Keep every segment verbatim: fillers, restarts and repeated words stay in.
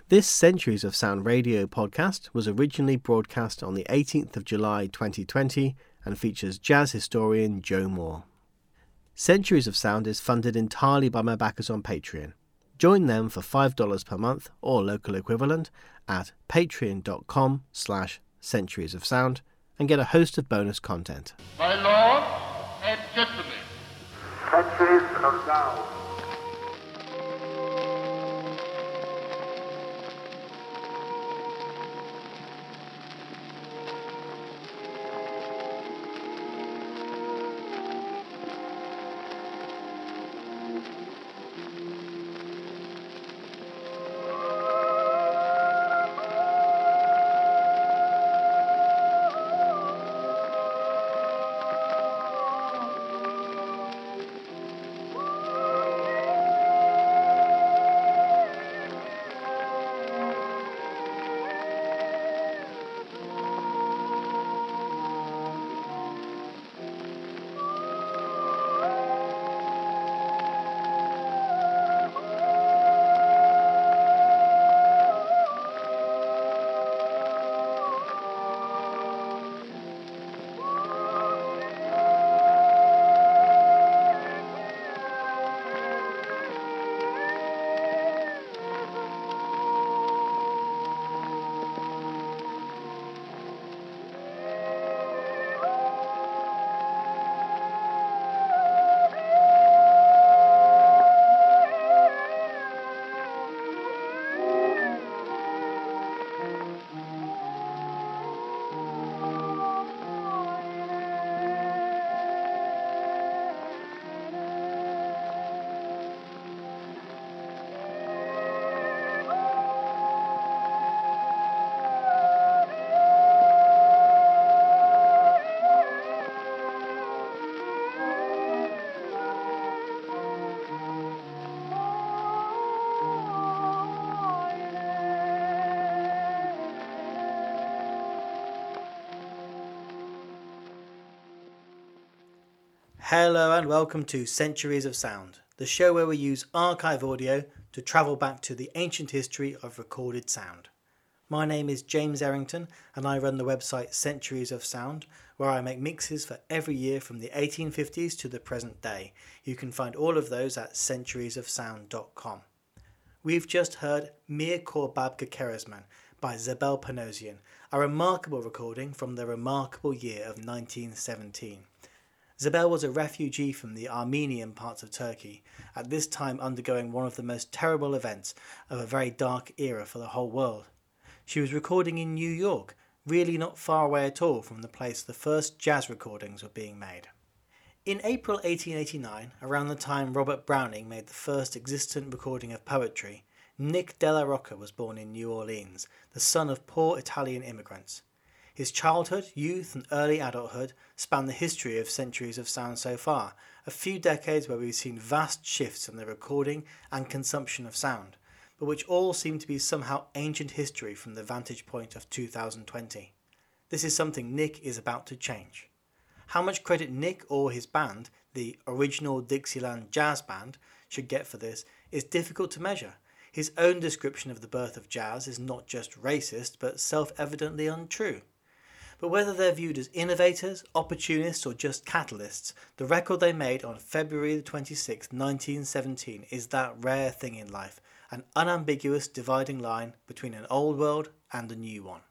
This Centuries of Sound radio podcast was originally broadcast on the eighteenth of July twenty twenty and features jazz historian Joe Moore. Centuries of Sound is funded entirely by my backers on Patreon. Join them for five dollars per month or local equivalent at patreon.com slash centuries of sound and get a host of bonus content. My lords and gentlemen, Centuries of Sound. Hello and welcome to Centuries of Sound, the show where we use archive audio to travel back to the ancient history of recorded sound. My name is James Errington and I run the website Centuries of Sound, where I make mixes for every year from the eighteen fifties to the present day. You can find all of those at centuries of sound dot com. We've just heard Mir Korbabka Keresman by Zabel Panosian, a remarkable recording from the remarkable year of nineteen seventeen. Zabel was a refugee from the Armenian parts of Turkey, at this time undergoing one of the most terrible events of a very dark era for the whole world. She was recording in New York, really not far away at all from the place the first jazz recordings were being made. In April eighteen eighty-nine, around the time Robert Browning made the first existent recording of poetry, Nick Della Rocca was born in New Orleans, the son of poor Italian immigrants. His childhood, youth and early adulthood span the history of Centuries of Sound so far, a few decades where we've seen vast shifts in the recording and consumption of sound, but which all seem to be somehow ancient history from the vantage point of two thousand twenty. This is something Nick is about to change. How much credit Nick or his band, the original Dixieland Jazz Band, should get for this is difficult to measure. His own description of the birth of jazz is not just racist, but self-evidently untrue. But whether they're viewed as innovators, opportunists or just catalysts, the record they made on February twenty-sixth, nineteen seventeen is that rare thing in life, an unambiguous dividing line between an old world and a new one.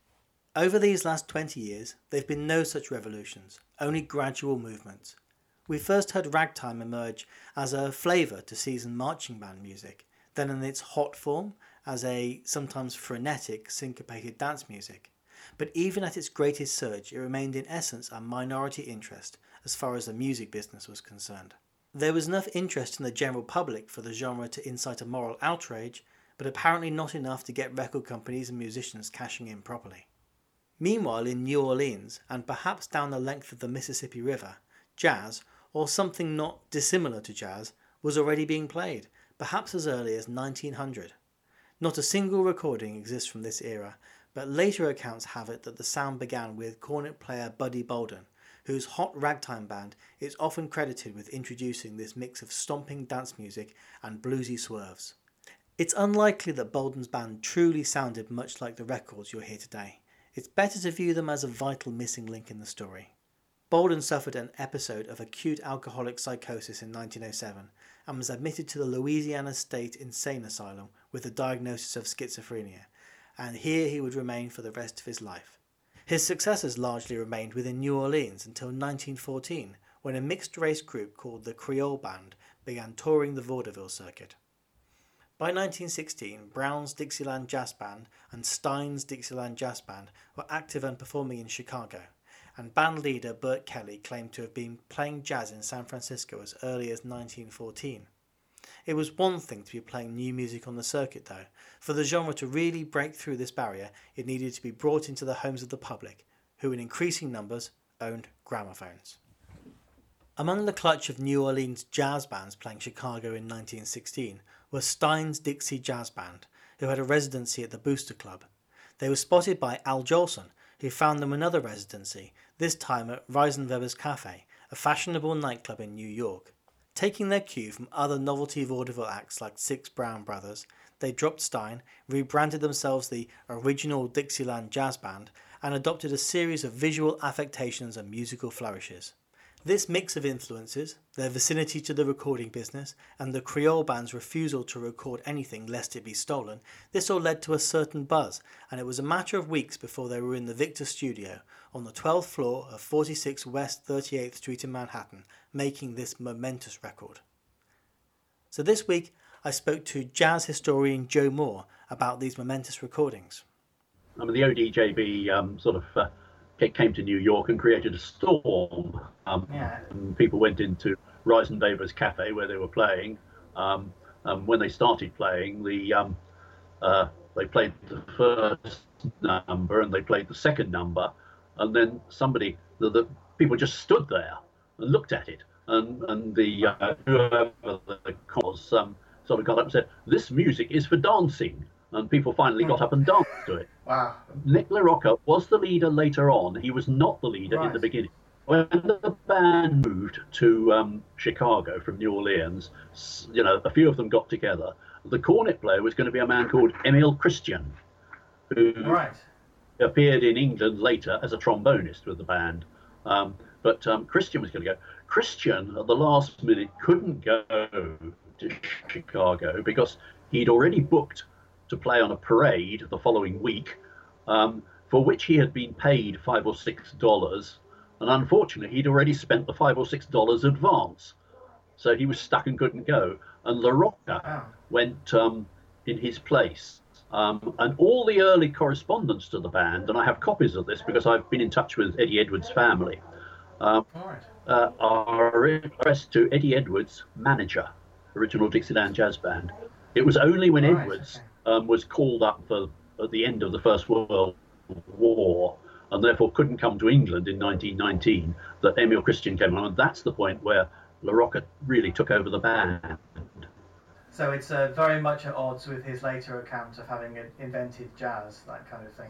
Over these last twenty years, there have been no such revolutions, only gradual movements. We first heard ragtime emerge as a flavour to seasoned marching band music, then in its hot form as a sometimes frenetic, syncopated dance music. But even at its greatest surge, it remained in essence a minority interest as far as the music business was concerned. There was enough interest in the general public for the genre to incite a moral outrage, but apparently not enough to get record companies and musicians cashing in properly. Meanwhile, in New Orleans, and perhaps down the length of the Mississippi River, jazz, or something not dissimilar to jazz, was already being played, perhaps as early as nineteen hundred. Not a single recording exists from this era, but later accounts have it that the sound began with cornet player Buddy Bolden, whose hot ragtime band is often credited with introducing this mix of stomping dance music and bluesy swerves. It's unlikely that Bolden's band truly sounded much like the records you'll hear today. It's better to view them as a vital missing link in the story. Bolden suffered an episode of acute alcoholic psychosis in nineteen oh seven and was admitted to the Louisiana State Insane Asylum with a diagnosis of schizophrenia, and here he would remain for the rest of his life. His successors largely remained within New Orleans until nineteen fourteen, when a mixed-race group called the Creole Band began touring the vaudeville circuit. By nineteen sixteen, Brown's Dixieland Jazz Band and Stein's Dixieland Jazz Band were active and performing in Chicago, and band leader Bert Kelly claimed to have been playing jazz in San Francisco as early as nineteen fourteen. It was one thing to be playing new music on the circuit though. For the genre to really break through this barrier, it needed to be brought into the homes of the public, who in increasing numbers owned gramophones. Among the clutch of New Orleans jazz bands playing Chicago in nineteen sixteen were Stein's Dixie Jazz Band, who had a residency at the Booster Club. They were spotted by Al Jolson, who found them another residency, this time at Reisenweber's Cafe, a fashionable nightclub in New York. Taking their cue from other novelty vaudeville acts like Six Brown Brothers, they dropped Stein, rebranded themselves the original Dixieland Jazz Band, and adopted a series of visual affectations and musical flourishes. This mix of influences, their vicinity to the recording business, and the Creole Band's refusal to record anything lest it be stolen, this all led to a certain buzz, and it was a matter of weeks before they were in the Victor Studio on the twelfth floor of forty-six West thirty-eighth Street in Manhattan, making this momentous record. So this week, I spoke to jazz historian Joe Moore about these momentous recordings. I mean, the O D J B um, sort of uh, came to New York and created a storm. Um, yeah. And people went into Reisenweber's Cafe where they were playing. Um, um, when they started playing, the um, uh, they played the first number and they played the second number, and then somebody, the, the people just stood there and looked at it, and and the uh, whoever the was um, sort of got up and said, "This music is for dancing." And people finally got up and danced to it. Wow. Nick LaRocca was the leader later on. He was not the leader Right. in the beginning. When the band moved to um, Chicago from New Orleans, you know, a few of them got together. The cornet player was going to be a man called Emile Christian, who Right. appeared in England later as a trombonist with the band. Um, but um, Christian was going to go. Christian, at the last minute, couldn't go to Chicago because he'd already booked to play on a parade the following week, um, for which he had been paid five or six dollars, and unfortunately he'd already spent the five or six dollars advance, so he was stuck and couldn't go. And LaRocca Wow. went um, in his place, um, and all the early correspondence to the band, and I have copies of this because I've been in touch with Eddie Edwards' family, um, All right. uh, are addressed to Eddie Edwards' manager, original Dixieland Jazz Band. It was only when Right, Edwards okay. um, was called up for at the end of the First World War and therefore couldn't come to England in nineteen nineteen that Emile Christian came on, and that's the point where LaRocca really took over the band. So it's uh, very much at odds with his later account of having invented jazz, that kind of thing.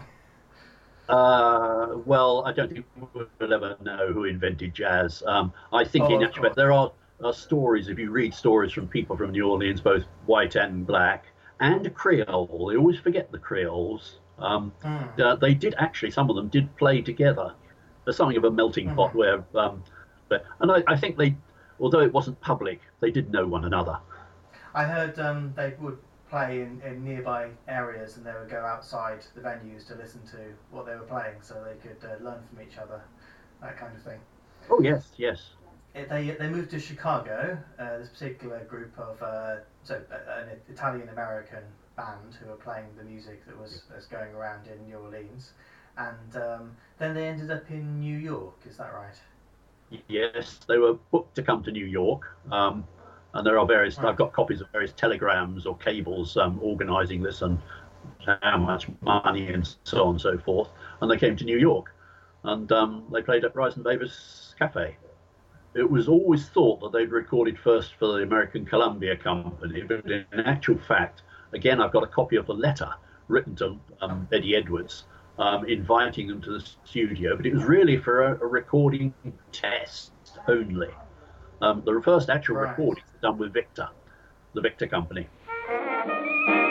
Uh, well, I don't think we'll ever know who invented jazz. Um, I think Oh, in of actual course. fact there are, are stories, if you read stories from people from New Orleans, both white and black, and Creole. They always forget the Creoles. Um, Mm. uh, they did actually, some of them did play together. There's something of a melting pot Mhm. where, um, but, and I, I think they, although it wasn't public, they did know one another. I heard um, they would play in, in nearby areas and they would go outside the venues to listen to what they were playing so they could uh, learn from each other, that kind of thing. Oh yes, yes. It, they they moved to Chicago, uh, this particular group of, uh, so uh, an Italian-American band who were playing the music that was, was going around in New Orleans, and um, then they ended up in New York, is that right? Yes, they were booked to come to New York, um, and there are various. Right. I've got copies of various telegrams or cables um, organising this and how much money and so on and so forth. And they came to New York, and um, they played at Reisenweber's Cafe. It was always thought that they'd recorded first for the American Columbia Company, but in actual fact, again, I've got a copy of the letter written to um, Eddie Edwards, um, inviting them to the studio, but it was really for a, a recording test only. Um, the first actual Right. recording was done with Victor, the Victor Company.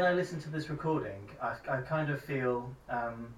when I listen to this recording, I, I kind of feel, um,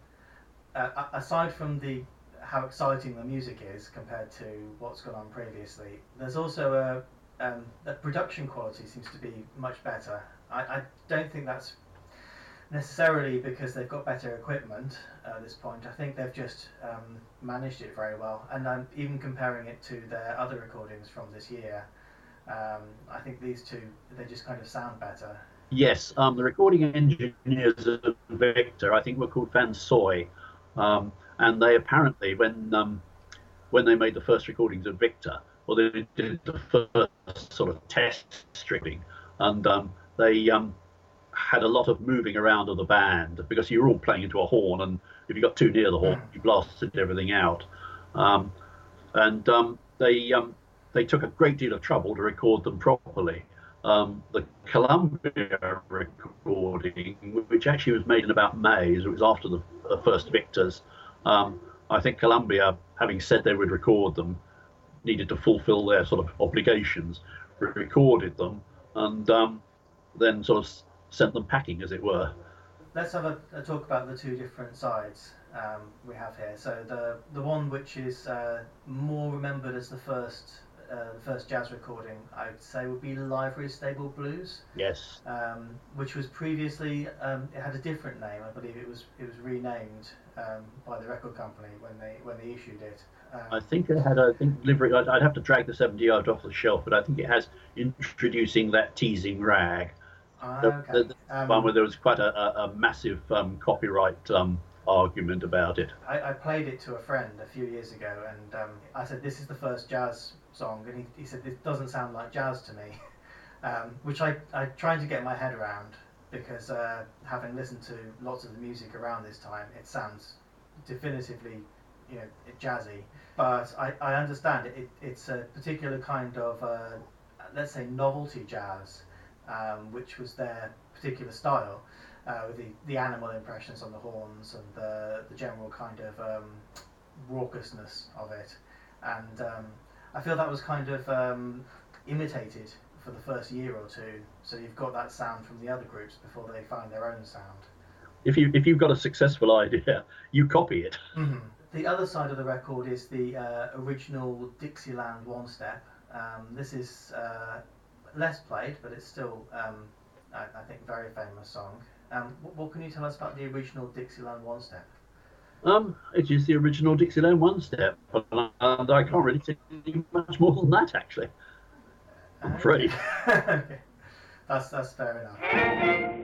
uh, aside from the how exciting the music is compared to what's gone on previously, there's also a um, the production quality seems to be much better. I, I don't think that's necessarily because they've got better equipment at this point. I think they've just um, managed it very well, and I'm even comparing it to their other recordings from this year. Um, I think these two, they just kind of sound better. Yes, um, the recording engineers of Victor, I think, were called Van Soy, um, and they apparently, when um, when they made the first recordings of Victor, well, they did the first sort of test stripping, and um, they um, had a lot of moving around of the band because you were all playing into a horn, and if you got too near the horn, you blasted everything out. Um, and um, they um, they took a great deal of trouble to record them properly. Um, the Columbia recording, which actually was made in about May, so it was after the, the first Victors. Um, I think Columbia, having said they would record them, needed to fulfill their sort of obligations, recorded them, and um, then sort of sent them packing, as it were. Let's have a, a talk about the two different sides um, we have here. So the the one which is uh, more remembered as the first uh, the first jazz recording, I would say, would be Livery Stable Blues. Yes. Um, which was previously um, it had a different name. I believe it was it was renamed um, by the record company when they when they issued it. Um, I think it had, I think, livery. I'd, I'd have to drag the seventy yard off the shelf, but I think it has introducing that teasing rag. Ah, The, okay. the, the Um, one where there was quite a, a, a massive um, copyright um, argument about it. I, I played it to a friend a few years ago, and um, I said, "This is the first jazz song," and he, he said, "This doesn't sound like jazz to me," um, which I I tried to get my head around because uh, having listened to lots of the music around this time, it sounds definitively, you know, jazzy. But I, I understand it, it. It's a particular kind of uh, let's say novelty jazz. Um, which was their particular style, uh, with the, the animal impressions on the horns and the, the general kind of um, raucousness of it. And um, I feel that was kind of um, imitated for the first year or two, so you've got that sound from the other groups before they find their own sound. If, you, if you've got a successful idea, you copy it. Mm-hmm. The other side of the record is the uh, original Dixieland one-step. Um, this is uh, less played, but it's still, um, I, I think, very famous song. Um, what, what can you tell us about the original Dixieland one-step? Um, it is the original Dixieland one-step, and I can't really say much more than that, actually. I'm Uh, afraid. Okay. That's, that's fair enough.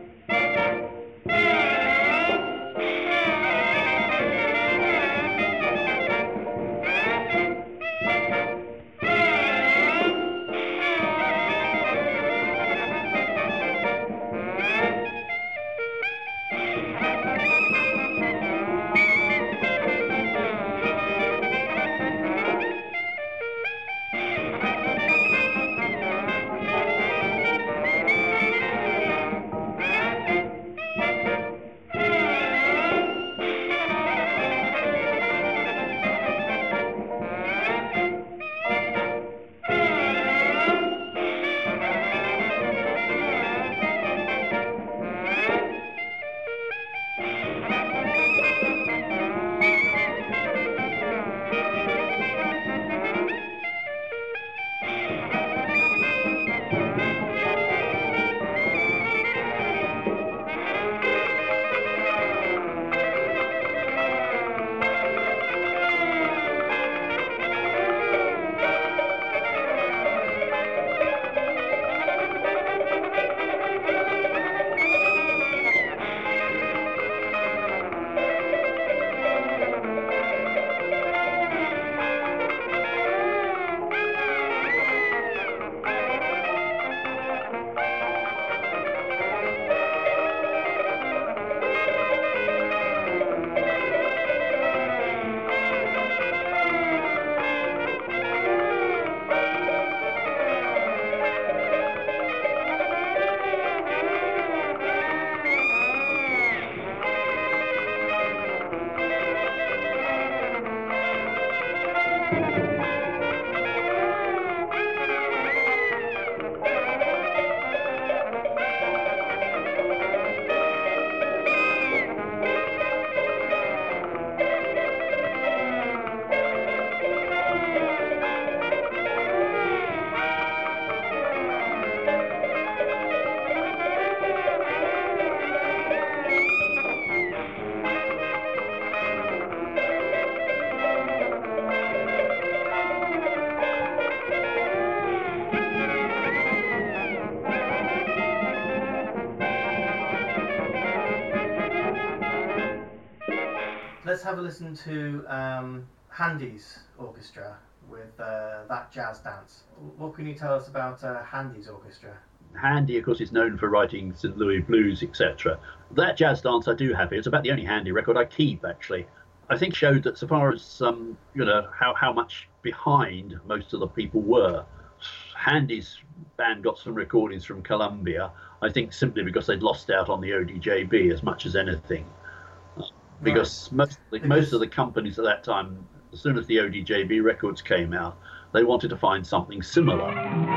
let's have a listen to um, Handy's orchestra with uh, that jazz dance. What can you tell us about uh, Handy's orchestra? Handy, of course, is known for writing Saint Louis blues, et cetera. That jazz dance I do have here, it's about the only Handy record I keep, actually. I think showed that so far as um, you know how, how much behind most of the people were, Handy's band got some recordings from Columbia, I think simply because they'd lost out on the O D J B as much as anything. Because right. most, of the, most of the companies at that time, as soon as the O D J B records came out, they wanted to find something similar.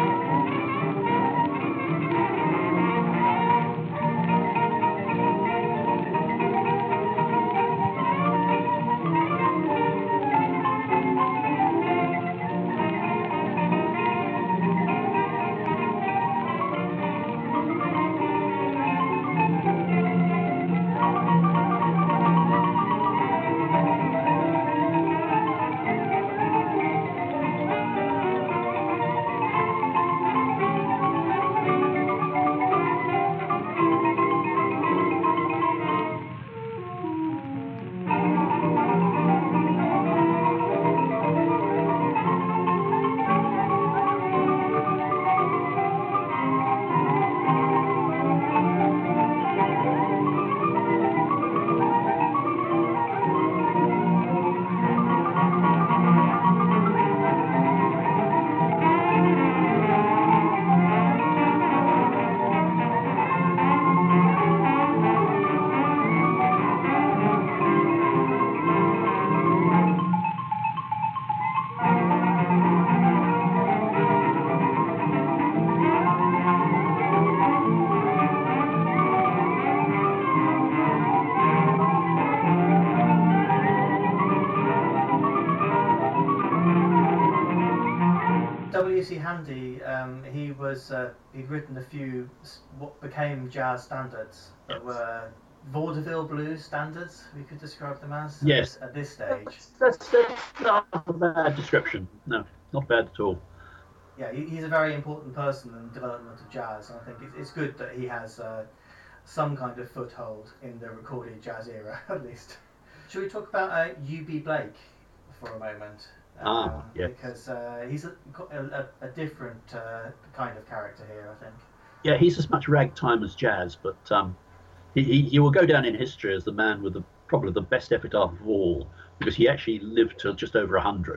W C Handy, um, he was uh, he'd written a few what became jazz standards that yes. were vaudeville blues standards. We could describe them as yes at this, at this stage. That's, that's not a bad description. No, not bad at all. Yeah, he, he's a very important person in the development of jazz, and I think it's, it's good that he has uh, some kind of foothold in the recorded jazz era, at least. Shall we talk about uh, U B Blake for a moment? Ah, um, yeah. Because uh, he's a, a, a different uh, kind of character here, I think. Yeah, he's as much ragtime as jazz, but um, he, he, he will go down in history as the man with the, probably the best epitaph of all, because he actually lived till just over one hundred.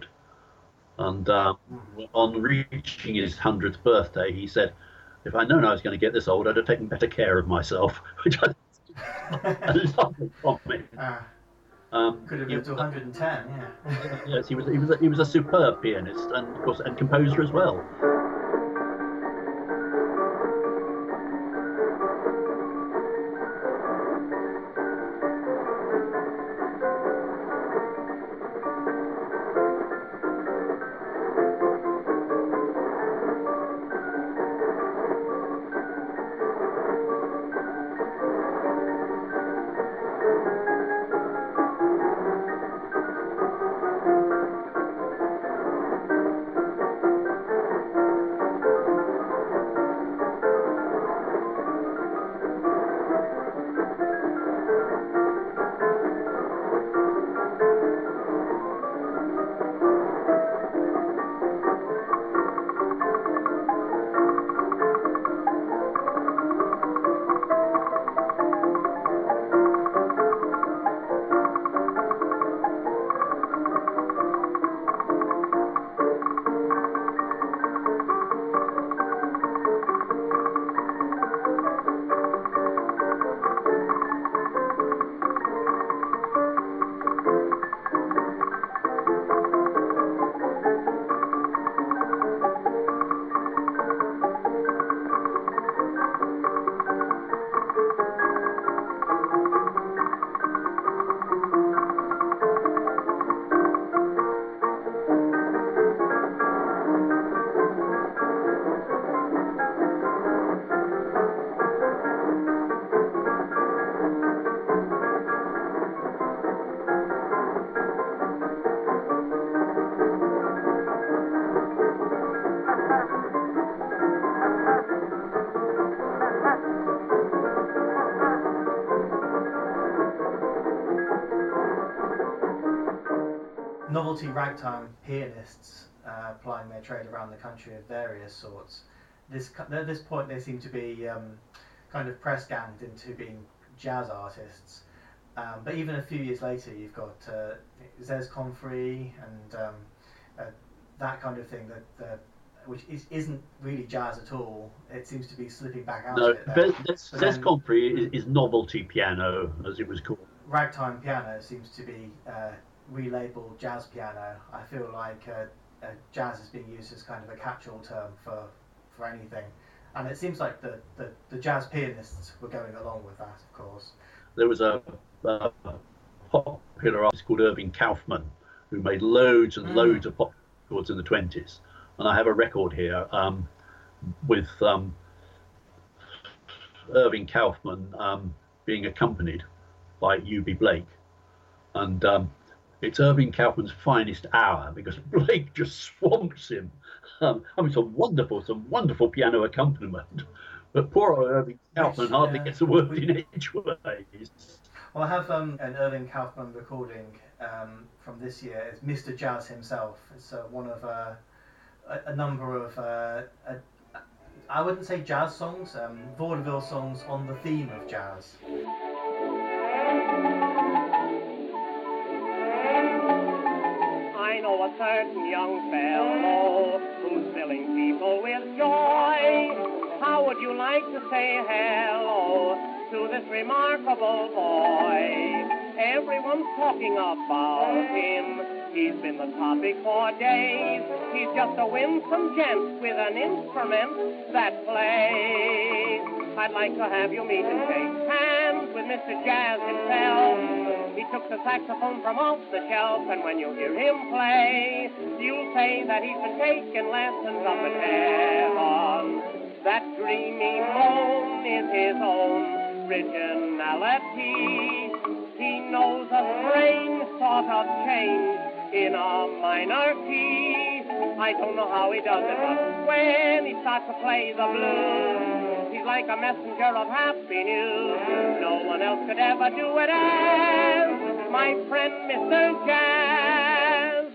And uh, mm-hmm. on reaching his hundredth birthday, he said, if I'd known I was going to get this old, I'd have taken better care of myself, which I think is a lovely comment. Ah. Um, Could have lived to one hundred ten, yeah. Yes, he was. He was. A, he was a superb pianist, and of course, and composer as well. novelty ragtime pianists uh, plying their trade around the country of various sorts. This at this point they seem to be um, kind of press ganged into being jazz artists. Um, but even a few years later, you've got uh, Zez Comfrey and um, uh, that kind of thing that. that which is, isn't really jazz at all. It seems to be slipping back out No, of it. There. Zez Comfrey is, is novelty piano, as it was called. Ragtime piano seems to be uh, relabeled jazz piano. I feel like uh, uh, jazz is being used as kind of a catch-all term for, for anything. And it seems like the, the, the jazz pianists were going along with that, of course. There was a, a popular artist called Irving Kaufman who made loads and mm. loads of pop records in the twenties. And I have a record here um, with um, Irving Kaufman um, being accompanied by U B Blake. And um, it's Irving Kaufman's finest hour because Blake just swamps him. Um, I mean, some wonderful, some wonderful piano accompaniment. But poor old Irving Kaufman Which, hardly uh, gets a word we, in edgeways. Well, I have um, an Irving Kaufman recording um, from this year. It's Mister Jazz himself. It's uh, one of... Uh, A, a number of, uh, a, I wouldn't say jazz songs, um, vaudeville songs on the theme of jazz. I know a certain young fellow who's filling people with joy. How would you like to say hello to this remarkable boy? Everyone's talking about him. He's been the topic for days. He's just a winsome gent with an instrument that plays. I'd like to have you meet and shake hands with Mister Jazz himself. He took the saxophone from off the shelf, and when you hear him play, you'll say that he's been taking lessons up in heaven. That dreamy moan is his own originality. He knows a strange sort of change in a minor key. I don't know how he does it, but when he starts to play the blues, he's like a messenger of happy news. No one else could ever do it as my friend Mister Jazz.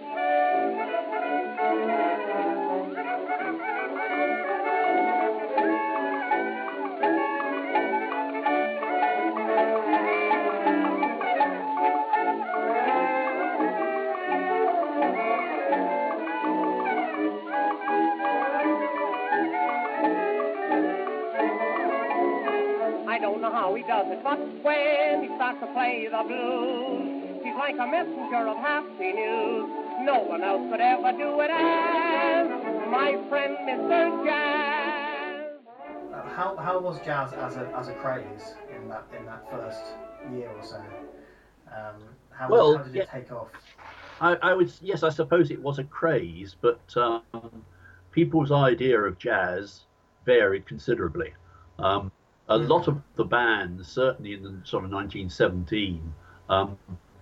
How he does it, but when he starts to play the blues, he's like a messenger of happy news. No one else could ever do it as my friend Mister Jazz. Uh, how how was jazz as a as a craze in that in that first year or so? Um, how, well, how did yeah, it take off? I, I would yes, I suppose it was a craze, but um, people's idea of jazz varied considerably. Um, A lot of the bands, certainly in the sort of nineteen seventeen, um,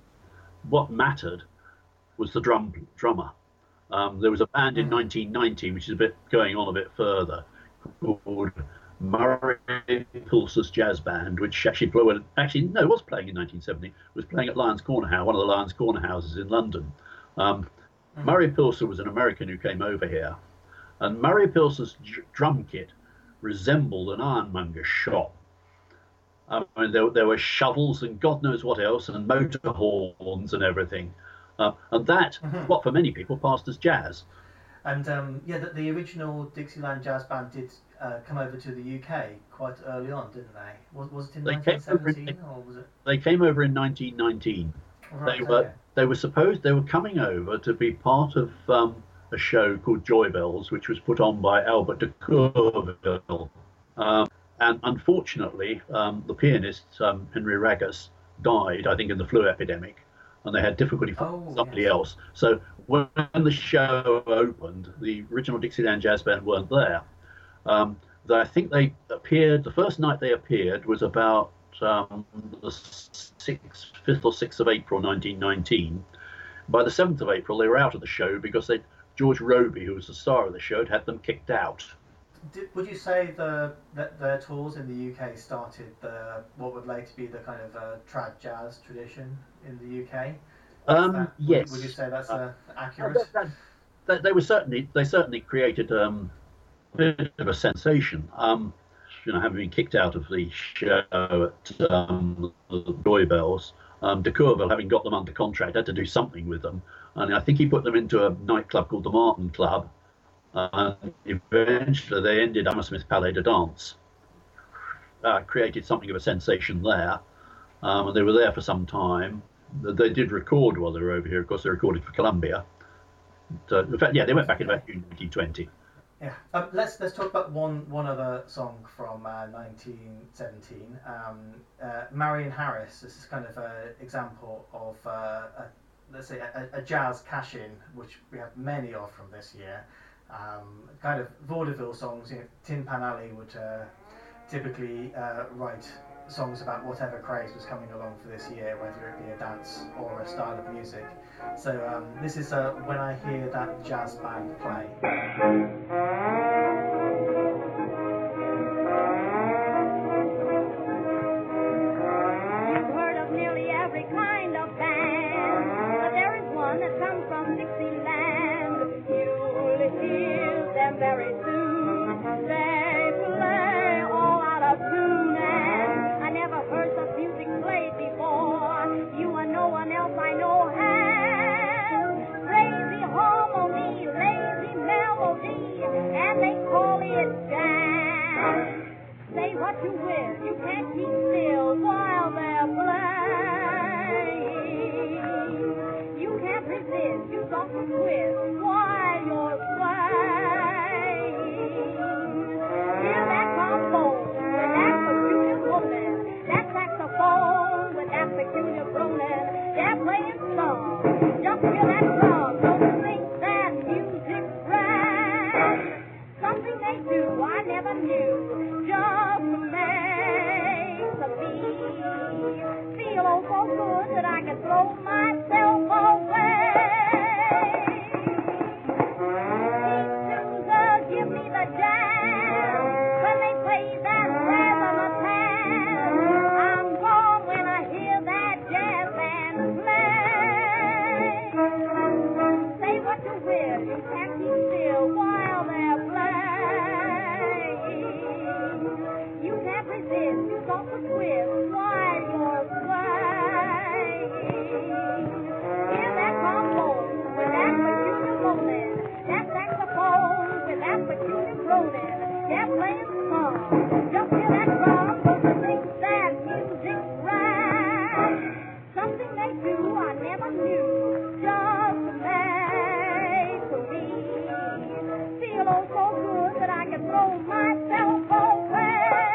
what mattered was the drum drummer. Um, there was a band in nineteen ninety, which is a bit going on a bit further, called Murray Pilser's Jazz Band, which actually blew, actually no, was playing in nineteen seventy, was playing at Lions Corner House, one of the Lions Corner houses in London. Um, mm-hmm. Murray Pilser was an American who came over here, and Murray Pilser's j- drum kit resembled an ironmonger's shop. I mean, there, there were shovels and God knows what else, and motor horns and everything. Uh, and that, mm-hmm. what for many people passed as jazz. And um, yeah, the, the original Dixieland Jazz Band did uh, come over to the U K quite early on, didn't they? Was, was it in they nineteen seventeen, in, or was it? They came over in nineteen nineteen. Right, they were okay. They were supposed they were coming over to be part of um, a show called Joy Bells, which was put on by Albert de Courville. Um, and unfortunately, um, the pianist, um, Henry Ragus, died, I think, in the flu epidemic, and they had difficulty finding oh, somebody yes. else. So when the show opened, the original Dixieland Jazz Band weren't there. Um, I think they appeared, the first night they appeared was about um, the sixth, fifth or sixth of April nineteen nineteen. By the seventh of April, they were out of the show because they George Robey, who was the star of the show, had had them kicked out. Did, would you say the that their tours in the U K started the what would later be the kind of uh, trad jazz tradition in the U K? Um, That- yes. Would, would you say that's uh, Uh, accurate? that- that- that- they were certainly they certainly created um, a bit of a sensation. Um, you know, having been kicked out of the show at um, the Joy Bells, um, de Courville, having got them under contract, had to do something with them, and I think he put them into a nightclub called the Martin Club. Uh, eventually, they ended up Hammersmith Palais de Dance. Uh, created something of a sensation there, um, and they were there for some time. They did record while they were over here. Of course, they recorded for Columbia. So, in fact, yeah, they went back in about nineteen twenty. Yeah. Um, let's let's talk about one one other song from uh, nineteen seventeen. Um, uh, Marion Harris. This is kind of an example of uh, a, let's say a, a jazz cash-in, which we have many of from this year. Um, kind of vaudeville songs. You know, Tin Pan Alley would uh, typically uh, write songs about whatever craze was coming along for this year, whether it be a dance or a style of music. So um, this is uh, When I Hear That Jazz Band Play. I've heard of nearly every kind of band, but there is one that comes from Dixieland. You'll hear them very soon. They play all out of tune, and I never heard such music played before. You and no one else I know has crazy harmony, lazy melody, and they call it jazz. Say what you will, you can't keep still while they're playing. You can't resist, you got to twist while you're swaying. Hear that trombone with that peculiar groaning, that saxophone with that peculiar groaning. They're playing songs, just hear that drum, don't think that music's right. Something they do I never knew, just makes me feel oh so good that I can throw myself away. These tunes give me the jazz when they play that razzmatazz. I'm gone when I hear that jazz band play. Say what you will, you can't keep still while they're playing. You can't resist, you got to twist while you're swaying. Hear that trombone with that peculiar moaning, that saxophone with that peculiar groaning. They're playing songs, just hear that drum, don't you think that music's right? Something they do I never knew, just makes me feel oh so good that I can throw myself away.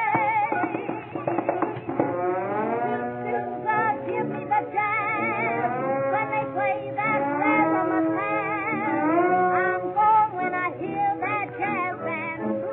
Tunes give me the jazz when they play that razzmatazz. I'm gone when I hear that jazz band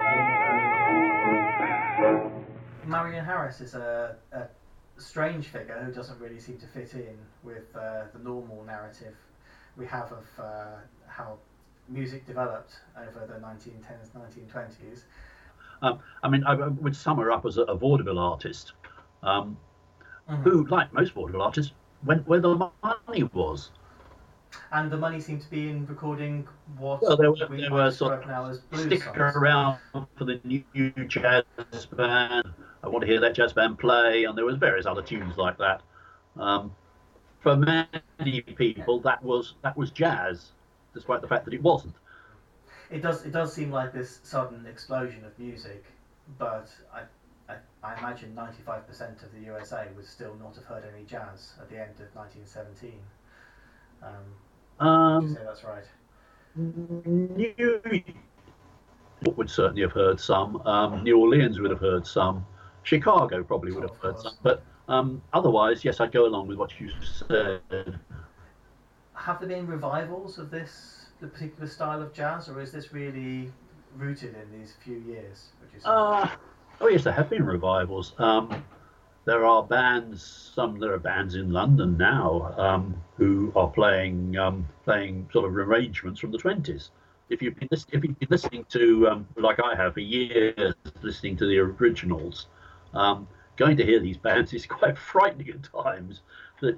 play. Marion Harris is a, a strange figure who doesn't really seem to fit in with uh, the normal narrative we have of uh, how music developed over the nineteen tens, nineteen twenties. Um, I mean, I would sum her up as a, a vaudeville artist, um, Mhm. who, like most vaudeville artists, went where the money was. And the money seemed to be in recording what Well, there were, we there might were sort describe now as of blues stick songs. around for the new, new jazz band. I want to hear that jazz band play, and there was various other tunes like that. Um, for many people, that was that was jazz, despite the fact that it wasn't. It does it does seem like this sudden explosion of music, but I I, I imagine ninety-five percent of the U S A would still not have heard any jazz at the end of nineteen seventeen. Um, would Um, you say that's right? New York would certainly have heard some. Um, New Orleans would have heard some. Chicago probably would Oh, have of heard course. some. But um, otherwise, yes, I'd go along with what you said. Have there been revivals of this the particular style of jazz, or is this really rooted in these few years? Would you say? Uh, oh yes, there have been revivals. Um, there are bands. Some there are bands in London now um, who are playing um, playing sort of arrangements from the twenties. If you've been lis- if you've been listening to um, like I have for years, listening to the originals, um, going to hear these bands is quite frightening at times. That it's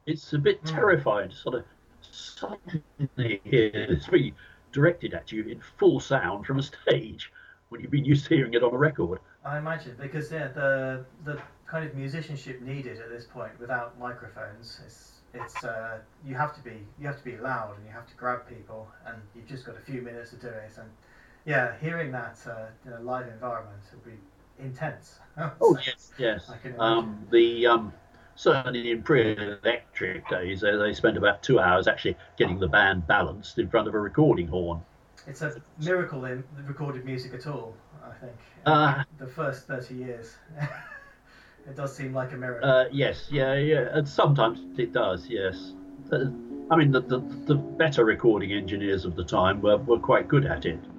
it's a bit terrifying to sort of suddenly hear this being directed at you in full sound from a stage when you've been used to hearing it on a record. I imagine, because yeah, the the kind of musicianship needed at this point without microphones, it's it's uh, you have to be you have to be loud and you have to grab people, and you've just got a few minutes to do it. And yeah, hearing that uh, in a live environment would be intense. Oh yes, yes. I can imagine. Um, the um, certainly in pre-electric days, they, they spent about two hours actually getting the band balanced in front of a recording horn. It's a miracle in recorded music at all, I think. Uh, the first thirty years. It does seem like a miracle. Uh, yes, yeah, yeah, and sometimes it does. Yes, uh, I mean the, the the better recording engineers of the time were were quite good at it.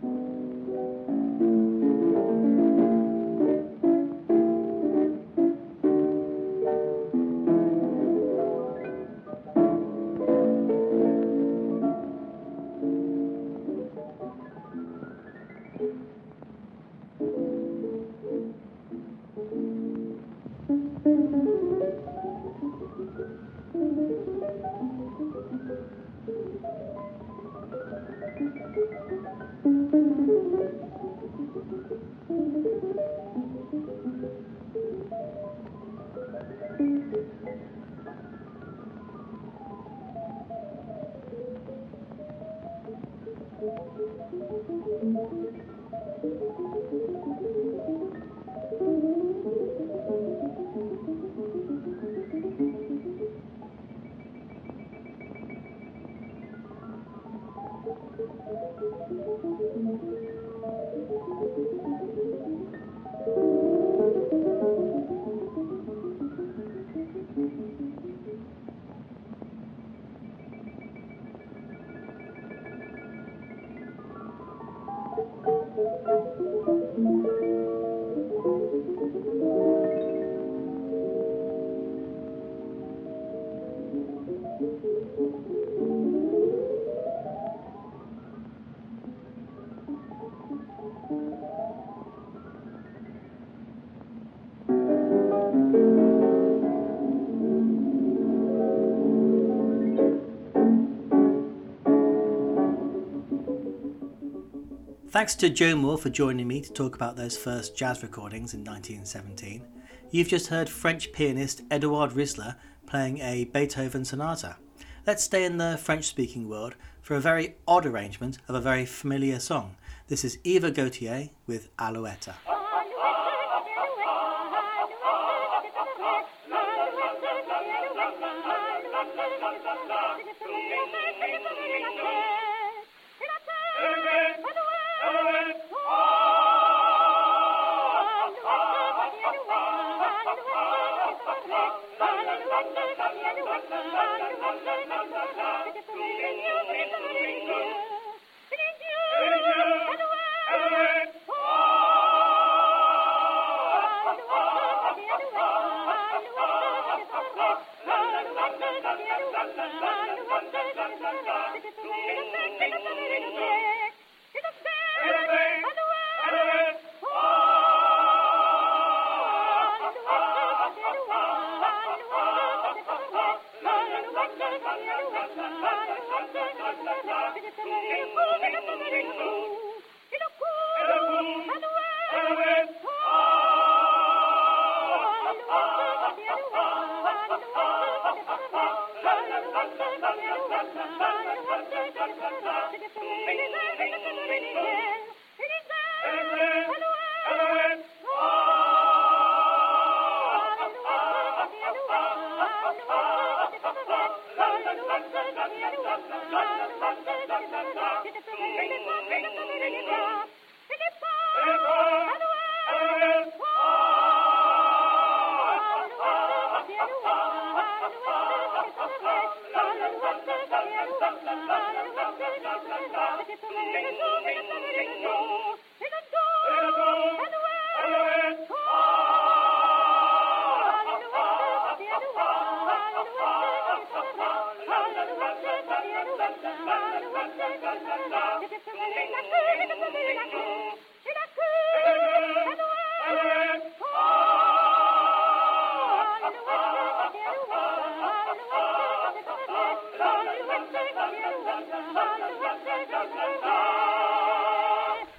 Thanks to Joe Moore for joining me to talk about those first jazz recordings in nineteen seventeen. You've just heard French pianist Edouard Risler playing a Beethoven sonata. Let's stay in the French-speaking world for a very odd arrangement of a very familiar song. This is Eva Gautier with Alouette.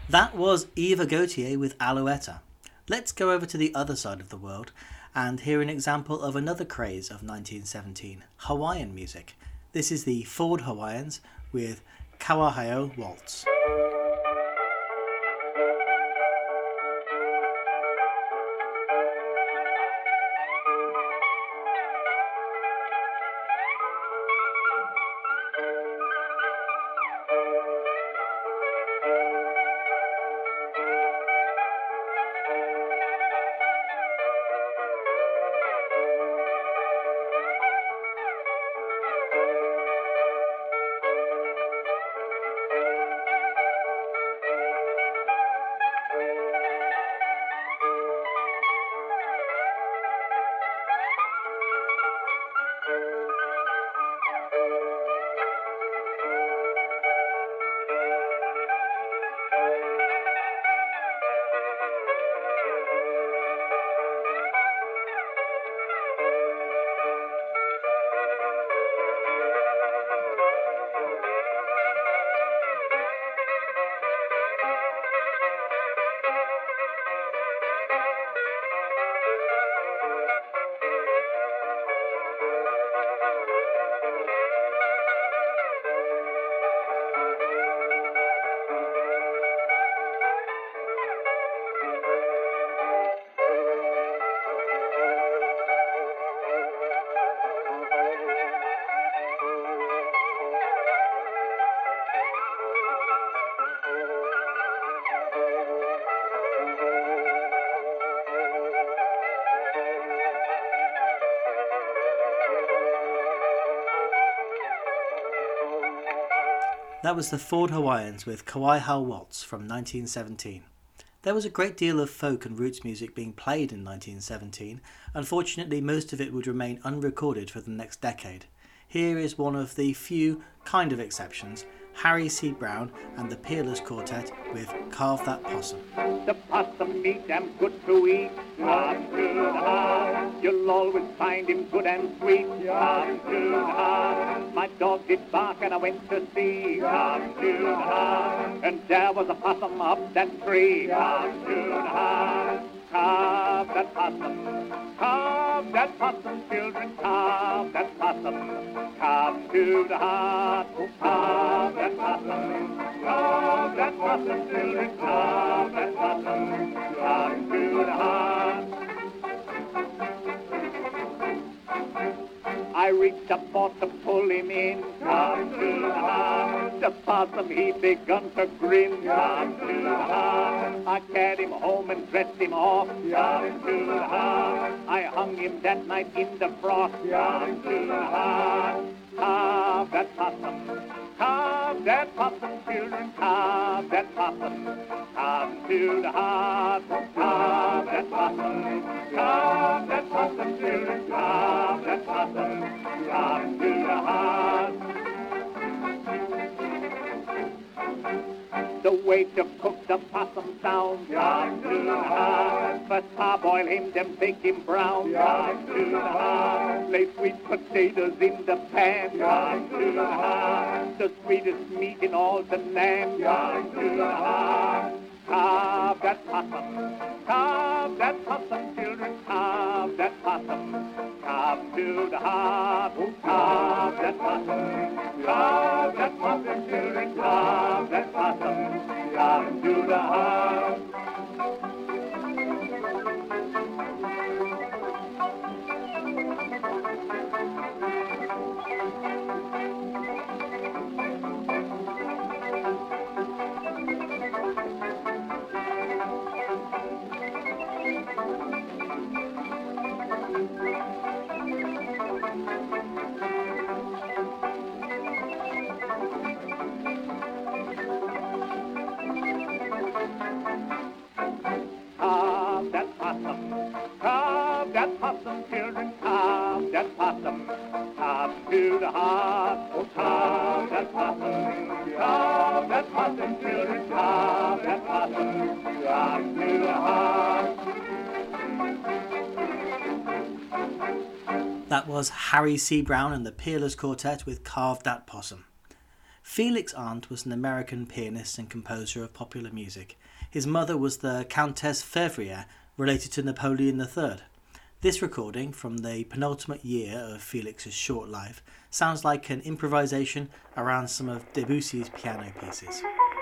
That was Eva Gautier with Alouetta. Let's go over to the other side of the world and hear an example of another craze of nineteen seventeen, Hawaiian music. This is the Ford Hawaiians with Kawahio Waltz. That was the Ford Hawaiians with Kawaiha Waltz from nineteen seventeen. There was a great deal of folk and roots music being played in nineteen seventeen. Unfortunately, most of it would remain unrecorded for the next decade. Here is one of the few kind of exceptions, Harry C. Brown and the Peerless Quartet with Carve That Possum. The possum meat am good to eat, come to the heart. You'll always find him good and sweet, come to the heart. My dog did bark and I went to see, come to the heart. And there was a possum up that tree, come to the heart. Carve that possum, carve that possum, children, carve that possum. Come to the heart, carve that possum, carve that possum, children, carve that possum. Come to the heart. I reached up for to pull him in, come to the heart. The possum he begun to grin, come to the heart. I carried him home and dressed him off, come to the heart. I hung him that night in the frost, come to the heart. Carve that possum, carve that possum, children, carve that possum. Come to the heart, carve that possum, carve that possum, children, carve that possum. Come to the heart. The way to cook the possum sound, come to the heart. First parboil him, then bake him brown, come to the heart. Lay sweet potatoes in the pan, come to the heart. The sweetest meat in all the land, come to the heart. Carve that possum, carve that possum, children, carve that possum. Come to the heart, carve that possum, carve that possum, children, carve that possum. Come to the heart. To the heart, oh, carve that possum, carve that possum, children, carve that possum, come to the heart. That was Harry C. Brown and the Peerless Quartet with Carve That Possum. Felix Arndt was an American pianist and composer of popular music. His mother was the Countess Fevrier, related to Napoleon the Third. This recording, from the penultimate year of Felix's short life, sounds like an improvisation around some of Debussy's piano pieces.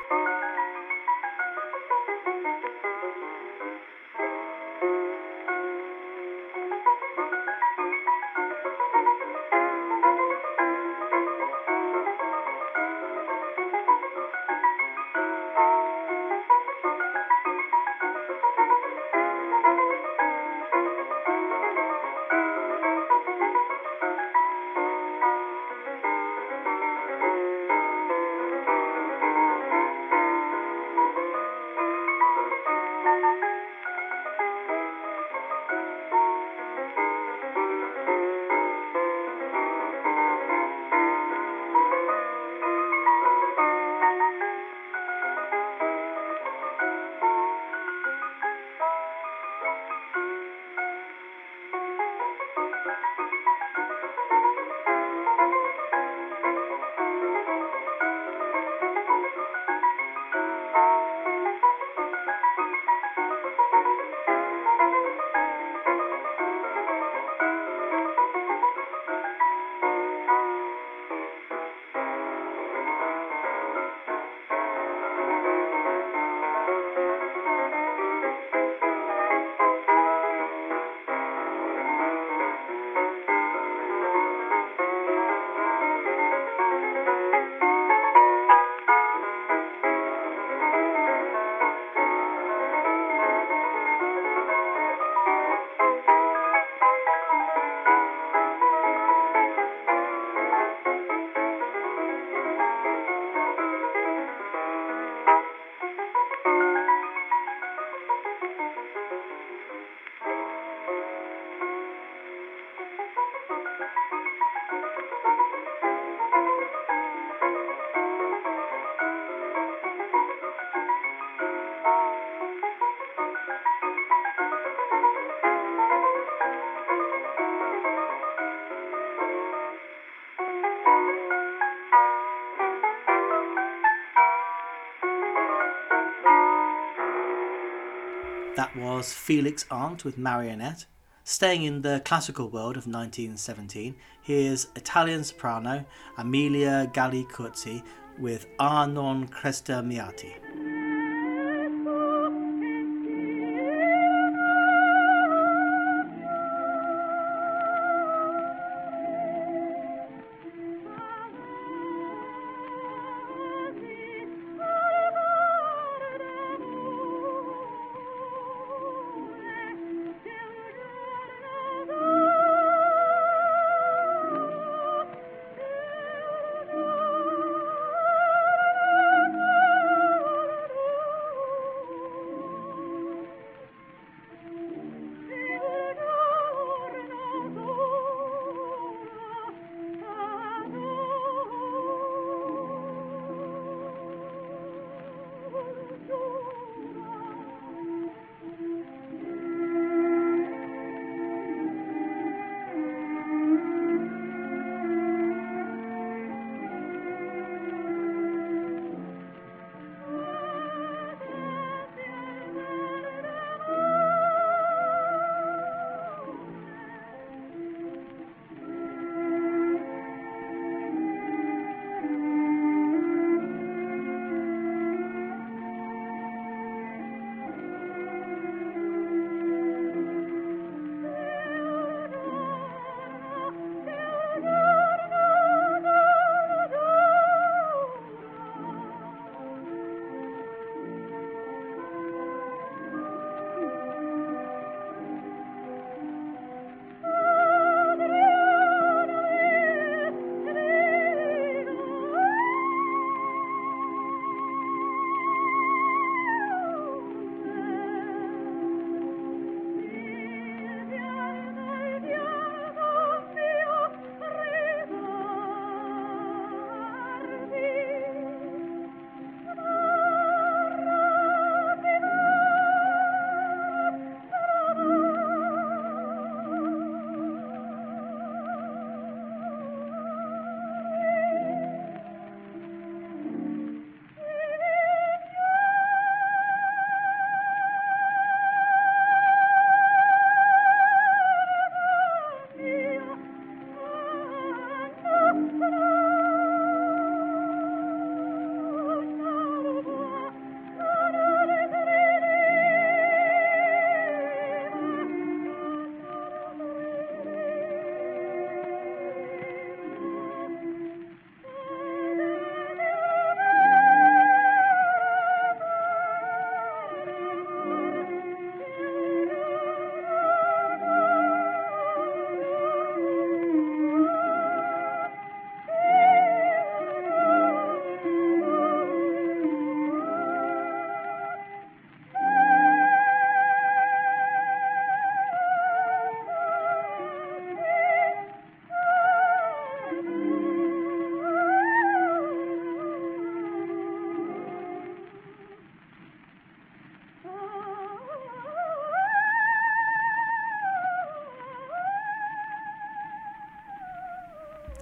That was Felix Arndt with Marionette. Staying in the classical world of nineteen seventeen, here's Italian soprano Amelia Galli-Curzi with Ah non cresta miati.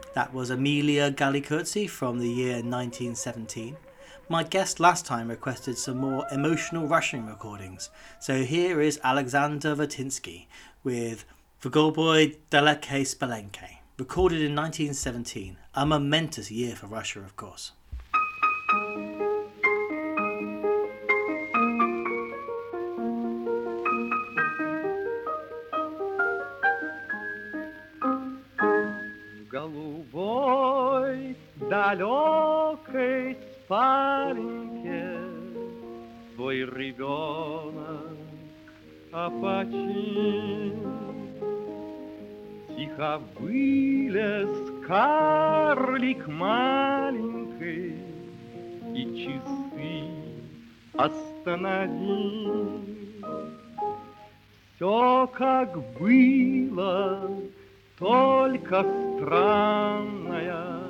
That was Amelia Galli-Curzi from the year nineteen seventeen. My guest last time requested some more emotional Russian recordings, so here is Alexander Vertinsky with Vgolboy Daleke Spalenke, recorded in nineteen seventeen, a momentous year for Russia, of course. Голубой далекой спаленке твой ребенок опочил. Тихо вылез карлик маленький и часы остановил. Все как было, только странная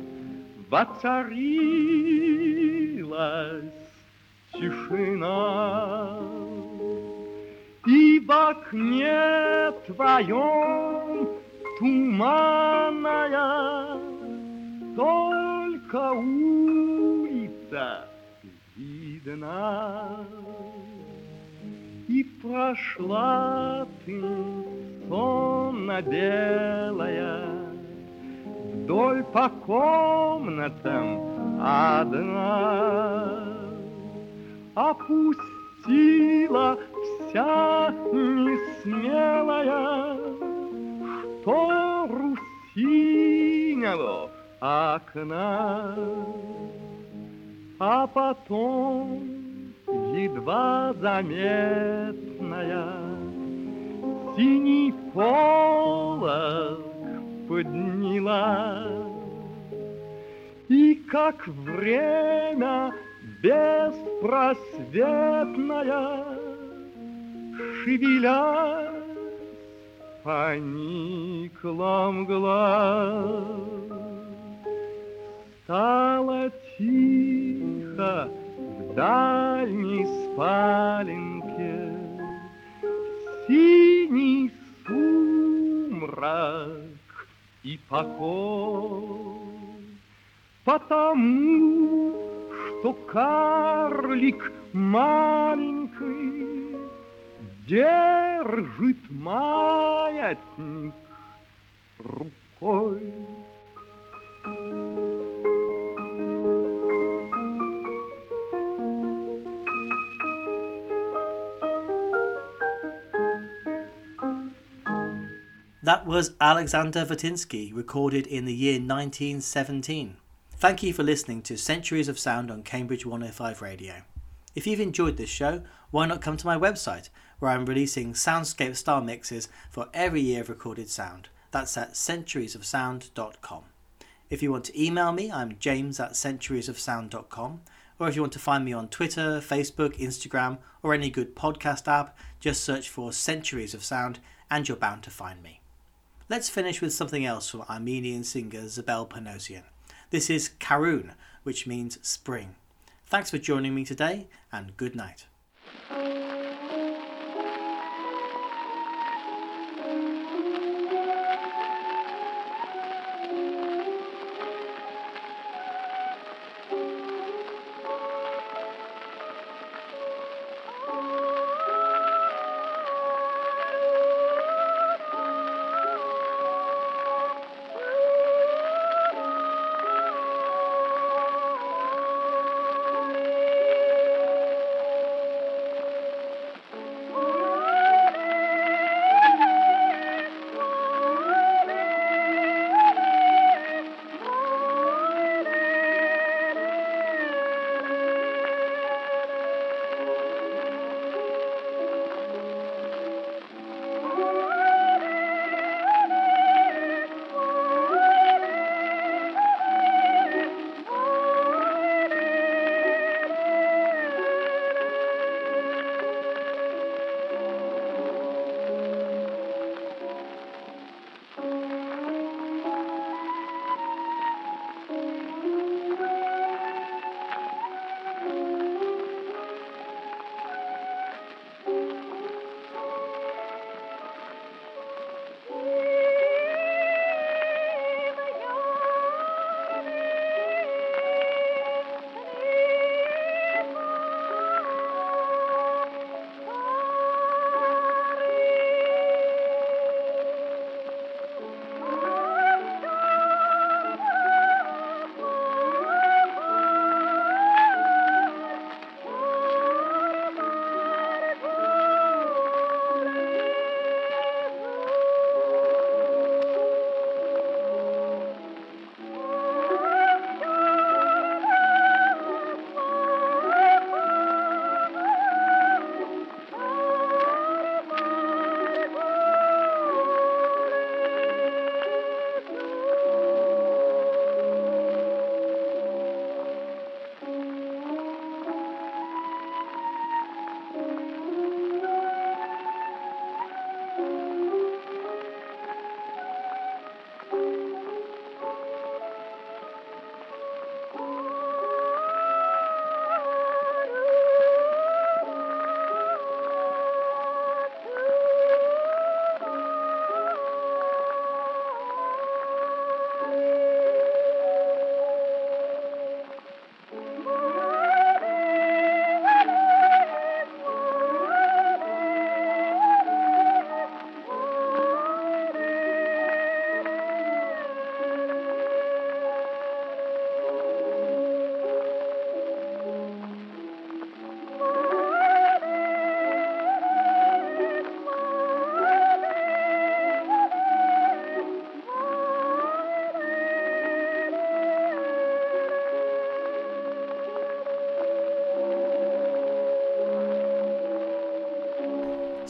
воцарилась тишина. И в окне твоем туманная только улица видна. И прошла ты, сонно белая, вдоль по комнатам одна. Опустила вся несмелая штору синего окна. А потом едва заметная синий полог подняла. И как время беспросветная, шевелясь, поникла мгла. Стало тихо в дальней спаленке, синий сумрак и покой. Потому что карлик маленький держит маятник рукой. That was Alexander Vertinsky, recorded in the year nineteen seventeen. Thank you for listening to Centuries of Sound on Cambridge one oh five Radio. If you've enjoyed this show, why not come to my website, where I'm releasing soundscape style mixes for every year of recorded sound. That's at centuries of sound dot com. If you want to email me, I'm james at centuries of sound dot com. Or if you want to find me on Twitter, Facebook, Instagram, or any good podcast app, just search for Centuries of Sound and you're bound to find me. Let's finish with something else from Armenian singer Zabel Panosian. This is Karun, which means spring. Thanks for joining me today, and good night.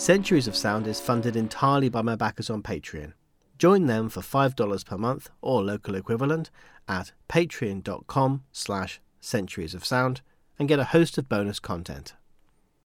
Centuries of Sound is funded entirely by my backers on Patreon. Join them for five dollars per month or local equivalent at patreon.com slash centuries of sound and get a host of bonus content.